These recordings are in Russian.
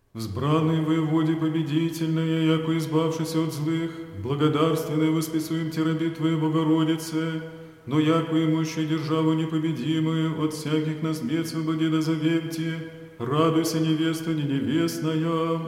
Взбранный воеводе победительная, яко избавшийся от злых, благодарственное восписуем те раби Твоей Богородице, но яко имущая державу непобедимую, от всяких нас бед свободи да завемти, радуйся, невеста не невестная.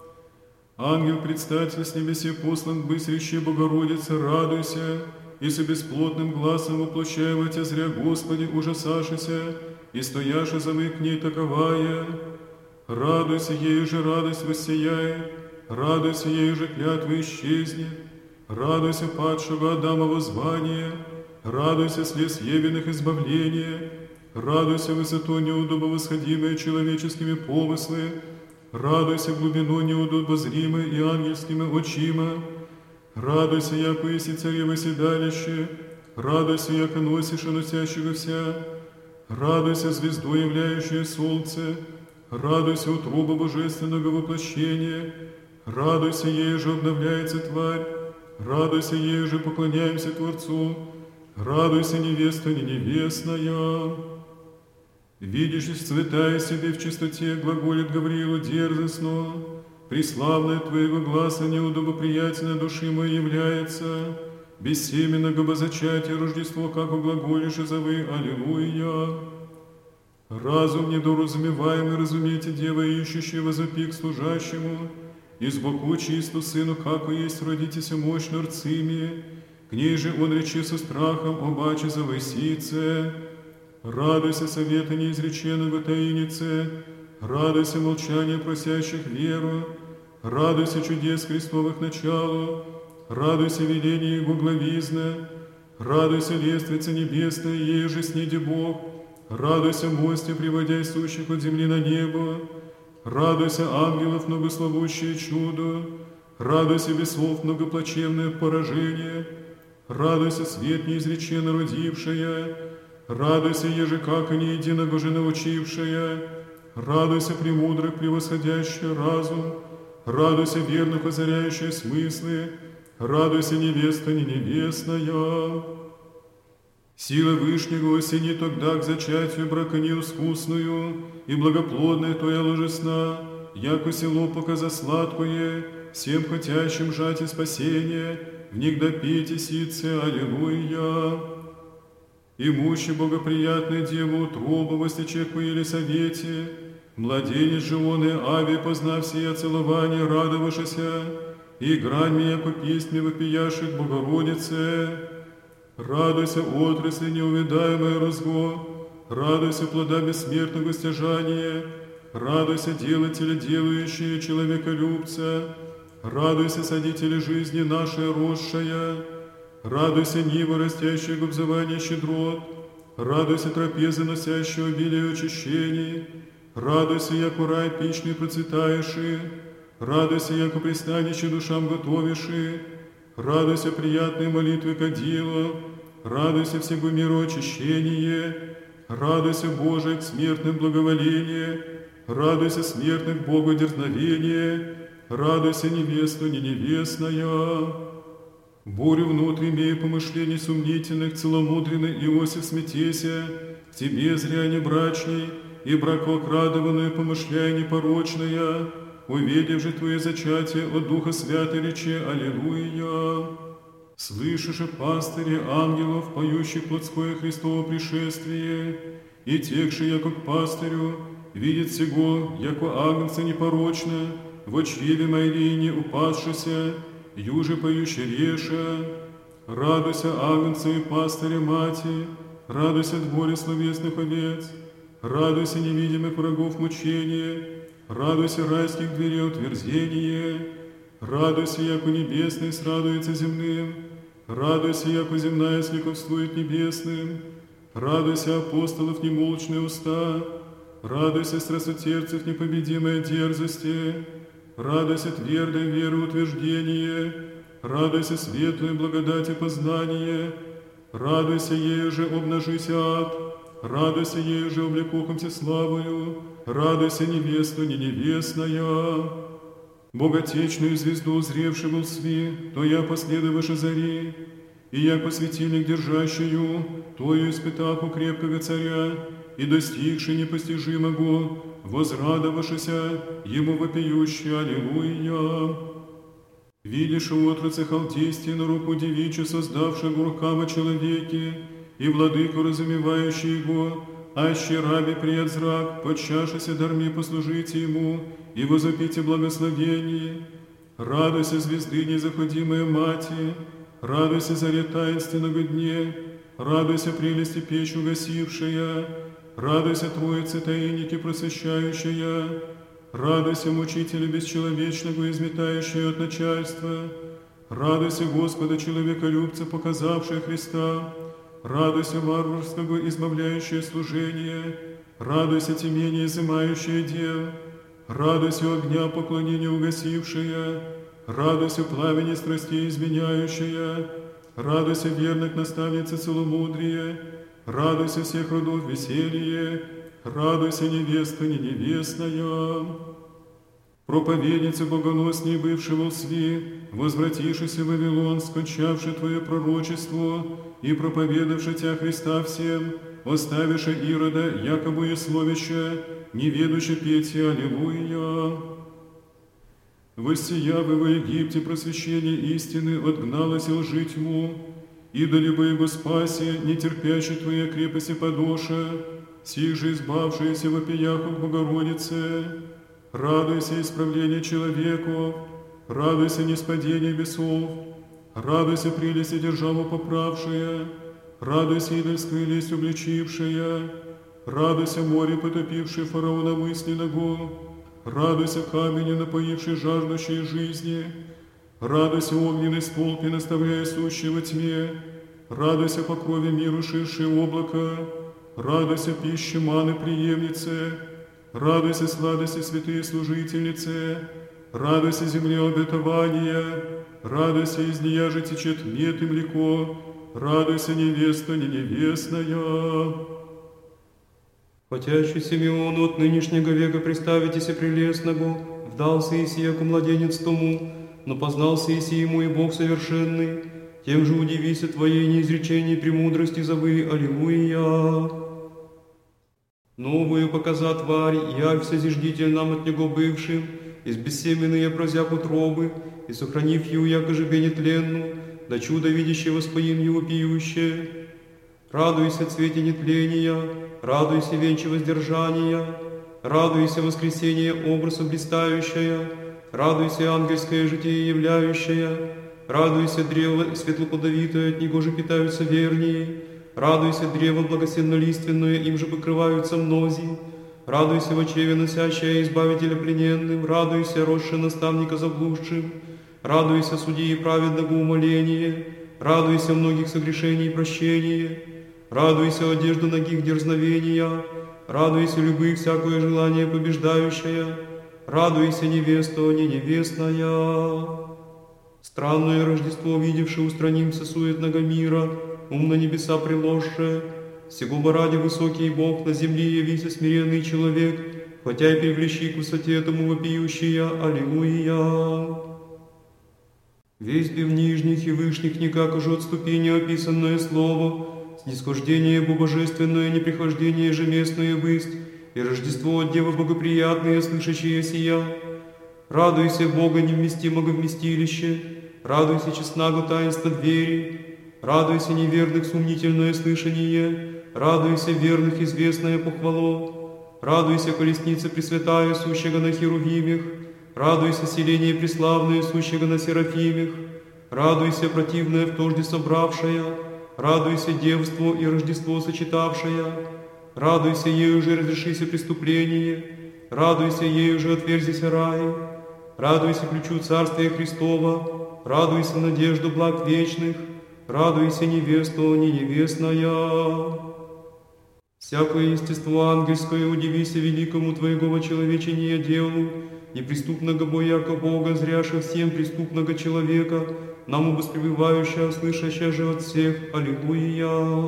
Ангел предстатель с небесе послан быстряще Богородице, радуйся, и с бесплотным глазом воплощаемо Тя зря, Господи, ужасашися, и стояша замы к ней таковая. Радуйся, ею же радость воссияй, радуйся, ею же клятва исчезнет, радуйся падшего Адамова звания, радуйся слез Евиных избавления, радуйся высоту неудобо восходимые человеческими помыслы, радуйся глубину неудобо зримой и ангельскими очима, радуйся, яко еси царево седалище, радуйся, яко носишь и носящего вся, радуйся, звезду являющее солнце, радуйся, утроба божественного воплощения, радуйся, ею же обновляется тварь, радуйся, ею же поклоняемся Творцу, радуйся, невеста не невестная. Видишь, святая себе в чистоте, глаголит Гавриилу дерзостно, преславная Твоего гласа неудобоприятельно души моей является, бессеменного бозачатия Рождество, как глаголишь и зовы, Аллилуйя. Разум недоразумеваемый разумейте, дева, ищущая возопи к служащему, и сбоку чисту сыну, како есть родитеся мощно рцими, к ней же он речи со страхом, обаче завысице. Радуйся совета неизреченного таинице, радуйся молчания просящих веру, радуйся чудес Христовых началу, радуйся веления Его главизна, радуйся лествица небесная, ей же снеди Бог, радуйся мосте, приводя сущих от земли на небо, радуйся ангелов многословущее чудо, радуйся без слов многоплачевное поражение, радуйся свет неизреченно родившая, радуйся, еже как и не единого же научившая, радуйся, премудрых превосходящая разум, радуйся, верных озаряющая смыслы, радуйся, невеста не невестная. Сила Вышнего осени тогда к зачатию брака неискусную, и благоплодная Твоя ложесна, яко село показа сладкое, всем хотящим жать и спасение, в них допейте ситце, Аллилуйя. Имущий богоприятная дева утроба востечеку Елисавете, младенец же он и Ави, познав сия целование, радовавшися, и грань меня по песне вопияшек Богородице. Радуйся, отрасли неувидаемое розго, радуйся, плода бессмертного стяжания, радуйся, делателя, делающие человеколюбца, радуйся, садители жизни нашей росшая, радуйся, нива, растящая губзование щедрот, радуйся, трапезы, носящего обилие очищений, радуйся, яко рай пищный процветаеши, радуйся, яко пристанище душам готовиши, радуйся, приятные молитвы кадила, радуйся, всего миру очищение, радуйся, Божие, к смертным благоволение, радуйся, смертных Богу дерзновение, радуйся, невесту не невестная. Бурю внутрь имея помышлений сумнительных, целомудренный Иосиф смятеся, к тебе зря не брачней, и бракоокрадованную помышляя непорочная, увидев же Твое зачатие от Духа Святой речи Аллилуйя. Слышишь, пастыри ангелов, поющих плотское Христово пришествие, и текши, яко к пастырю, видит сего, яко агнца непорочно, в чреве Марине упадшися, юже поюще реша. Радуйся, агнца и пастыря мати, радуйся, дворе словесных овец, радуйся, невидимых врагов мучения, радуйся, райских дверей утверждение, радуйся, яко небесный срадуется земным, радуйся, яко земная сликовствует небесным, радуйся, апостолов немолчные уста, радуйся, страстотерцев непобедимой дерзости, радуйся, твердой веры утверждение, радуйся, светлой благодати познание, радуйся, ею же обнажися ад, радуйся, ею же облекохомся славою, радуйся, невесту не невестная. Боготечную звезду узревший был сви, то я последовавши зари, и яко светильник держащую, тою испытав у крепкого царя, и достигши непостижимого, возрадовавшися, ему вопиющий, аллилуйя. Видишь отрацы халдействия на руку девичью, создавшего рукава человеки, и владыку, разумевающий его, аще раби прият зрак, подчашися дарми послужите ему, и возопите благословение. Радуйся, звезды незаходимая мати, радуйся, заре таинственного дне, радуйся, прелести печь угасившая, радуйся, Троице таинники просвещающая, радуйся, мучителя бесчеловечного, изметающего от начальства, радуйся, Господа, человеколюбца, показавшая Христа, радуйся, варварского, избавляющее служение, радуйся, темение, изымающее дел, радуйся, огня поклонения угасившая, радуйся, пламени страстей изменяющая, радуйся, верных наставница целомудрия, радуйся, всех родов веселье, радуйся, невеста не невестная. Проповедница богоносней бывшего лсви, возвратившийся в Вавилон, скончавший Твое пророчество и проповедавши Тя Христа всем, оставивши Ирода, якобы и словища, не ведущи петь аллилуйя. Воссиявы во Египте просвещение истины, отгналось лжи тьму, идоли бы его спаси, не терпящий Твоей крепости подоша, сих же избавшиеся в опияху Богородице. Радуйся, исправление человеку, радуйся, ниспадение весов, радуйся, прелести державу поправшая, радуйся, идольскую лесть обличившая, радуйся, море, потопившее фараона мысленного, радуйся, камени, напоивший жаждущие жизни, радуйся, огненный столб, и наставляя сущего тьме, радуйся, по крови миру ширшее облако, радуйся, пищи маны преемнице, радуйся, сладости святые служительницы, радуйся, земле обетования, радуйся, из нея же течет мед и млеко, радуйся, невеста не невестная. Хотящий Симеону от нынешнего века представитесь прелестного, вдался Исияку младенец тому, но познался Иси ему и Бог совершенный, тем же удивися Твоей неизреченной премудрости забы, аллилуйя. Новую показа тварь, явься зиждитель нам от него бывшим, из бессеменные прозяб утробы, и сохранив ее, яко жебе нетленну, до чуда видящего споим его пьющее. Радуйся, цвете нетления, радуйся, венче воздержания, радуйся, воскресение образа блистающая, радуйся, ангельское житие являющее, радуйся, древо светлоплодовитое, от него же питаются вернее, радуйся, древо благосенно-лиственное, им же покрываются мнози, радуйся, во чреве носящая избавителя плененным, радуйся, росший наставника заблудшим, радуйся, судьи праведного умоления, радуйся, многих согрешений прощения, радуйся, одежду ногих дерзновения, радуйся, любых всякое желание побеждающее, радуйся, невеста, не невестная. Странное Рождество, видевши, устранимся суетного мира, ум на небеса приложше, сего бы ради высокий Бог на земле явися смиренный человек, хотя и привлечи к высоте этому вопиющая, аллилуйя. Весь бы в нижних и вышних никак уже от ступени описанное слово, снисхождение божественное, неприхождение же местное бысть, и Рождество от Девы богоприятное, слышащее сия. Радуйся, Бога невместимого вместилище, радуйся, честного таинства двери, радуйся, неверных сомнительное слышание, радуйся, верных известное похвало, радуйся, колесница пресвятая, сущего на херувимях, радуйся, селение преславное, сущего на серафимях, радуйся, противное в тожде собравшая, радуйся, девство и Рождество сочетавшая, радуйся, ею же разрешися преступление, радуйся, ею же отверзися рай, радуйся ключу Царствия Христова, радуйся, надежду благ вечных, радуйся, невесту не невестная. Всякое естество ангельское удивися великому Твоего вочеловечения делу, неприступного бояка Бога, зряша всем преступного человека, нам воспребывающая, слышащая же от всех, аллилуйя.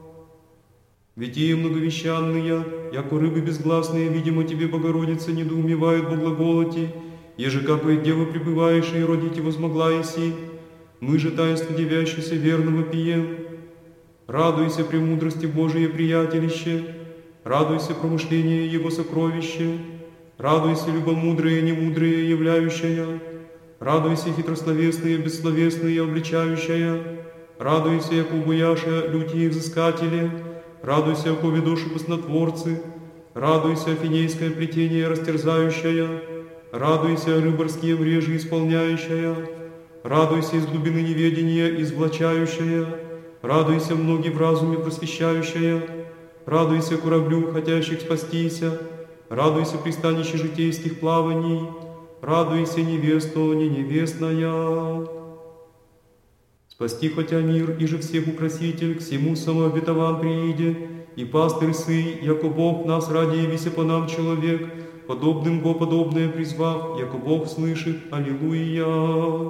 Витие многовещанные, яко рыбы безгласные, видимо Тебе, Богородица, недоумевают во глаголоте, еже какое Дева пребываешь и родить возмогла еси, мы же таинство девящееся верного пием. Радуйся, премудрости Божие приятелище, Радуйся, промышление Его сокровище. Радуйся, любомудрое, немудрое, являющая. Радуйся, хитрословесные, бессловесные, обличающая. Радуйся, яко убояша люди взыскатели. Радуйся, яко ведоши поснотворцы. Радуйся, афинейское плетение растерзающая. Радуйся, рыборские мрежи исполняющая. Радуйся, из глубины неведения извлачающая. Радуйся, многие в разуме просвещающая. Радуйся, кораблю, хотящих спастися. Радуйся, пристанище житейских плаваний. Радуйся, невесто, не невестная. Спасти хотя мир, и же всех украситель, к всему самообетован прииде, и пастырь сый, яко Бог нас ради явися по нам человек, подобным Го подобное призвав, яко Бог слышит, аллилуйя.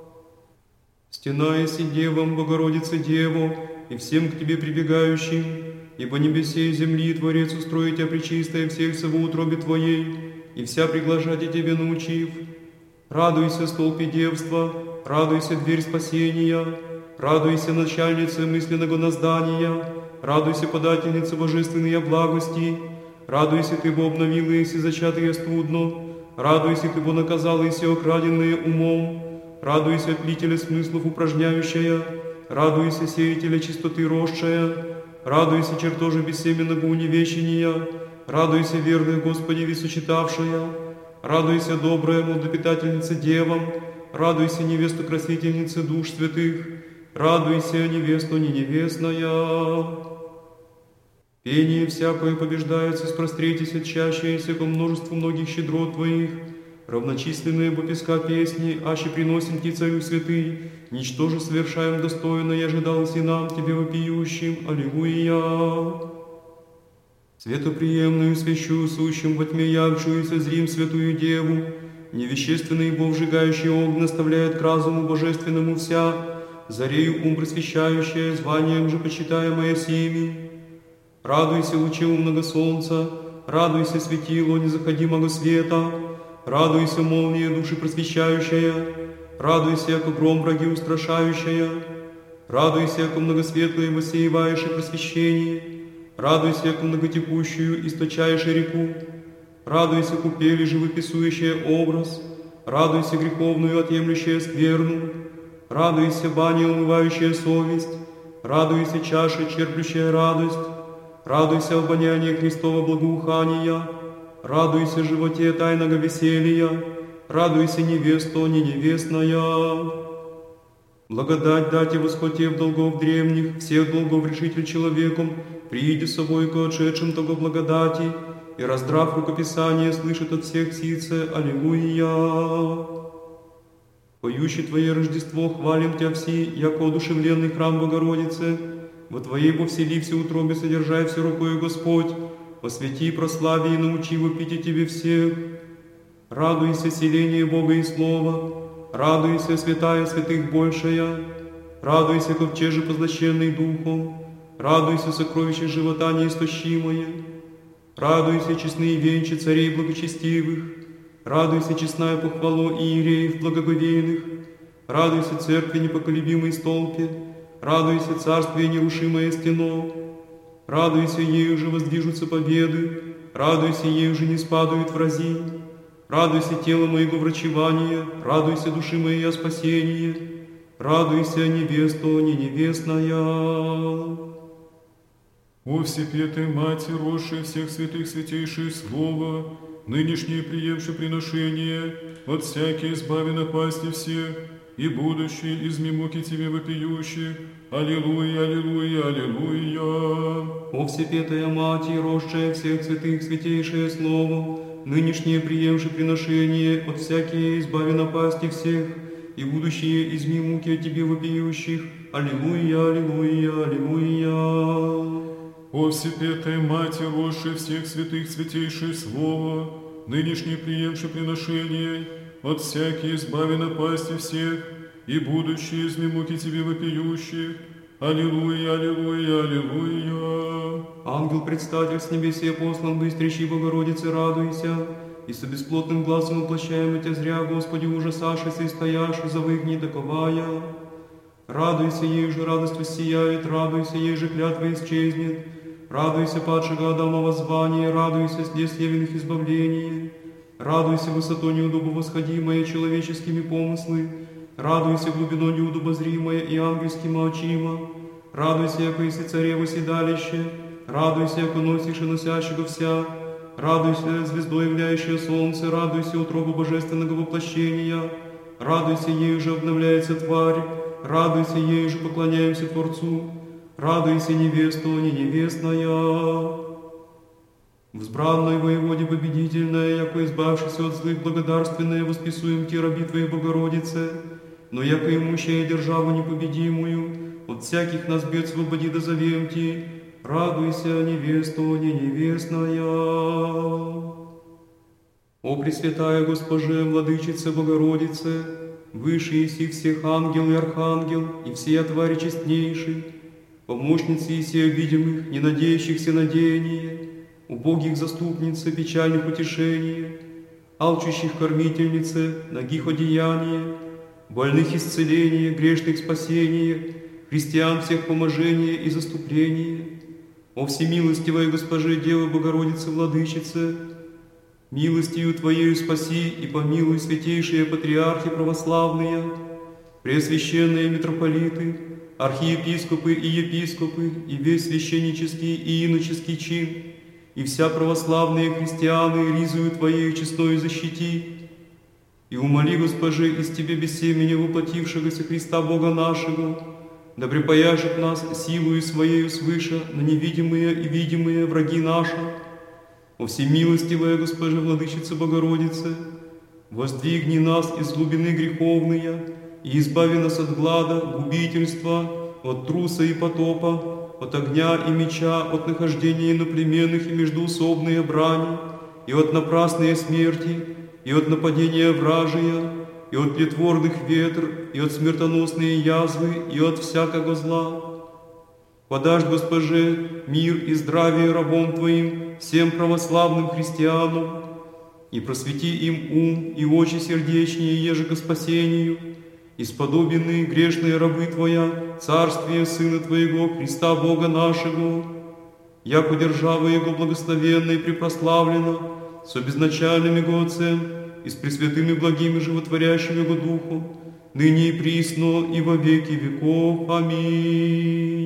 Стена еси Девам, Богородице Деву, и всем к Тебе прибегающим, ибо небесе и земли Творец устроить Тебя пречистое всех всего утробе Твоей, и вся приглашать Тебе научив. Радуйся, столпе девства, радуйся, дверь спасения, радуйся, начальница мысленного наздания, радуйся, подательница божественной благости, радуйся, Ты, бо обновила еси зачатые студно, радуйся, Ты, бо наказала еси окраденные умом, радуйся, отлителя смыслов упражняющая, радуйся, сеятеля чистоты росшая, радуйся, чертожа бессеменного уневещения, радуйся, верная Господи весочитавшая, радуйся, добрая младопитательница девам, радуйся, невесту красительницы душ святых, радуйся, невесту не невестная. Пение всякое побеждается, спрострейтесь отчащаяся ко множеству многих щедрот Твоих, равночисленные по песка песни, аще приносим Ти, Царю святый, ничтоже совершаем достойно, и ожидалось и нам, Тебе вопиющим, аллилуйя. Светоприемную свящу, сущим во тьме явшуюся зрим святую Деву, невещественный Бог, сжигающий огонь, наставляет к разуму божественному вся, зарею ум просвещающая, званием же почитаемая сими. Радуйся, луче умного солнца, радуйся, светило незаходимого света, радуйся, молния души просвещающая, радуйся, яко гром враги устрашающая, радуйся, яко многосветлое воссеиваешь и просвещение, радуйся, яко многотекущую источаешь и реку, радуйся, купели живописующая образ, радуйся, греховную отъемлющая скверну, радуйся, баня умывающая совесть, радуйся, чаша черплющая радость, радуйся, обоняние Христова благоухания, радуйся, животе тайного веселья, радуйся, невесто не невестная. Благодать дайте восхотев долгов древних, всех долгов решитель человеком, прииди собой к отшедшим того благодати, и раздрав рукописание слышит от всех сице, аллилуйя. Поющий Твое Рождество, хвалим Тебя все, яко одушевленный храм Богородицы, во Твоей во вселився утробе содержай все рукою Господь, посвяти, прослави и научи вопить Тебе всех. Радуйся, селение Бога и Слова, радуйся, святая святых большая, радуйся, ковчеже позлощенный Духом, радуйся, сокровище живота неистощимое, радуйся, честные венчи царей благочестивых, радуйся, честная похвало иереев благоговейных, радуйся, церкви непоколебимой столпе, радуйся, царствие нерушимое стено, радуйся, ею же воздвижутся победы, радуйся, ею же не спадают врази, радуйся, тело моего врачевания, радуйся, души моей о спасении, радуйся, невесто не невестная. О всепетой Мати, росшей всех святых святейшее Слово, нынешнее приемшее приношение, от всякие избави напасти всех, и будущее из муки Тебе вопиющих. Аллилуйя, аллилуйя, аллилуйя. О всепетая Мати, росшая всех святых святейшее Слово, нынешнее приемшее приношение, от всякие избави напасти всех, и будущее из муки от Тебе вопиющих. Аллилуйя, аллилуйя, аллилуйя. О всепетая Мати, росшая всех святых святейшее Слово, нынешнее приемшее приношение, от всякие избави напасти всех, и будущее из муки Тебе вопиющих. Аллилуйя, аллилуйя, аллилуйя. Ангел-предстатель с небесе послан, быстрящий Богородице, радуйся, и со бесплотным глазом воплощаем Тебя зря, Господи, ужасашися и стояши, завыгни таковая. Радуйся, ей же радость воссияет, радуйся, ей же клятва исчезнет, Радуйся, падшего Адама воззвание, радуйся, следствие винных избавление. Радуйся, высоту неудобо восходимое человеческими помыслы. Радуйся, глубино неудобозримое и ангельски молчимо. Радуйся, яко еси царево седалище. Радуйся, яко носишь и носящего вся. Радуйся, звездой являющее солнце. Радуйся, утробу божественного воплощения. Радуйся, ею же обновляется тварь. Радуйся, ею же поклоняемся Творцу. Радуйся, невеста, не невестная. Взбранной воеводе победительная, яко избавшись от злых благодарственная, восписуем те раби Твоей Богородице, но яко имущая державу непобедимую, от всяких нас бед свободи дозовем Ти, радуйся, невеста, не невестная. О Пресвятая Госпоже, Владычице Богородице, выше еси всех ангел и архангел, и всея твари честнейшей, помощницы еси обидимых, не надеющихся на деяние, убогих заступнице, печальных утешение, алчущих кормительнице, нагих одеяние, больных исцеление, грешных спасение, христиан всех поможение и заступление. О всемилостивая Госпоже, Девы Богородице, Владычице, милостью Твоею спаси и помилуй святейшие патриархи православные, преосвященные митрополиты, архиепископы и епископы, и весь священнический и иноческий чин, и вся православные христианы ризою Твоею честною защити, и умоли, Госпоже, из Тебе без семени воплотившегося Христа Бога нашего, да припаяшет нас силою Своею свыше на невидимые и видимые враги наши. О всемилостивая Госпоже, Владычице Богородице, воздвигни нас из глубины греховные и избави нас от глада, губительства, от труса и потопа, от огня и меча, от нахождения иноплеменных и междоусобные брани, и от напрасной смерти, и от нападения вражия, и от плетворных ветр, и от смертоносные язвы, и от всякого зла. Подашь, Госпоже, мир и здравие рабом Твоим, всем православным христианам, и просвети им ум и очи сердечнее, еже ко спасению, и сподобенные грешные рабы Твоя, царствие Сына Твоего, Христа Бога нашего, яко держава Его благословенна и препрославлена, со безначальным Его Отцем и с пресвятым и благим и животворящим Его Духом, ныне и присно и во веки веков. Аминь.